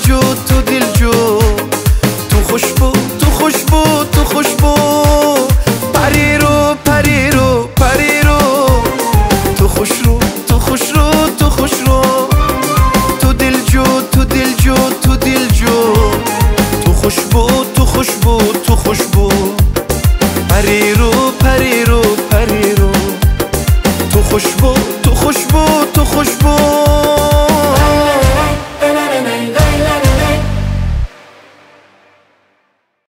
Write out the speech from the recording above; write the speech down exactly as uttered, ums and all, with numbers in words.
دلجو تو دلجو، تو خوشبو تو خوشبو تو خوشبو، پری رو پری رو پری رو، تو خوش رو تو خوش رو تو خوش رو، تو دلجو تو دلجو تو دلجو، تو خوشبو تو خوشبو تو خوشبو، پری رو پری رو پری رو، تو خوشبو تو خوشبو تو خوشبو.